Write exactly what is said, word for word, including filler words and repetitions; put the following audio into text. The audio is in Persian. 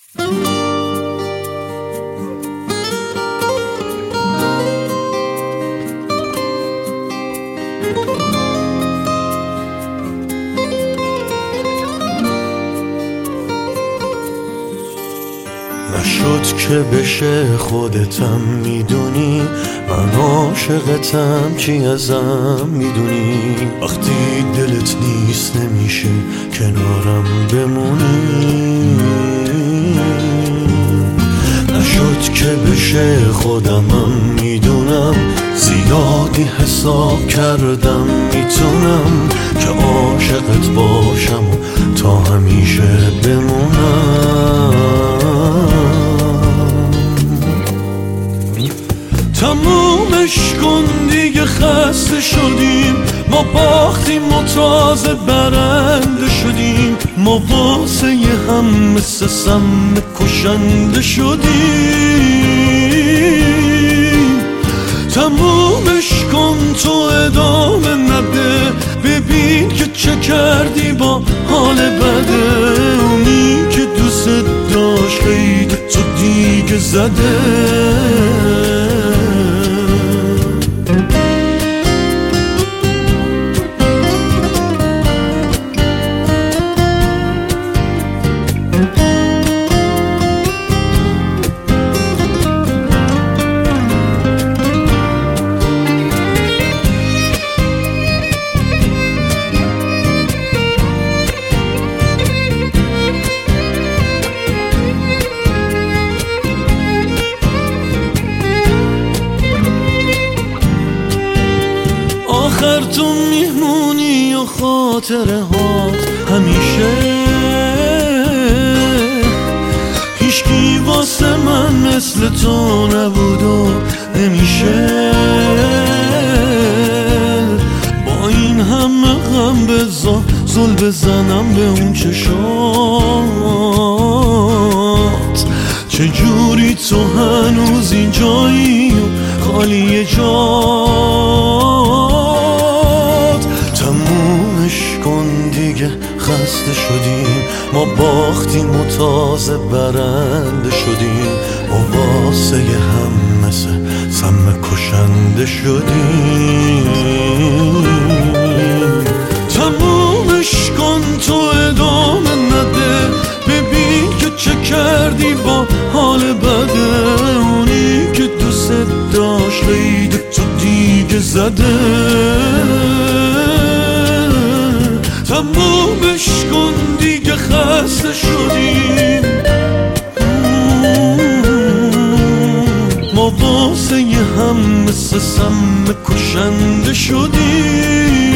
نشد که بشه خودتم میدونی، من عاشقتم چی ازم میدونی. وقتی دلت نیست نمیشه کنارم بمونی. نشد که بشه خودمم میدونم، زیادی حساب کردم میتونم که عاشقت باشم و تا همیشه بمونم. تمومش کن دیگه، خسته شدیم، ما باختیم و تازه برنده شدیم. ما واسه یه هم مثل سم کشنده شدیم. تمومش کن تو ادامه نده، ببین که چه کردی با حال بده. اونی که دوست داشت خیلی تو دیگه زده. آخر تو میمونی و خاطره هات همیشه. هیچکی واسه من مثل تو نبود و نمیشه. با این همه غم بزا زل بزنم به اون چشات. چجوری تو هنوز اینجایی و خالی جات. تمومش کن دیگه، خسته شدیم، ما باختیم و تازه برنده شدیم. و واسه هم مثل سم کشنده شدیم. تمومش کن تو ادامه نده، ببین که چه کردی با حال بده. اونی که دوست داشت خیلی تو دیگه زده. تمومش کن دیگه، خسته شدیم، ما واسه هم مثل سم کشنده شدیم.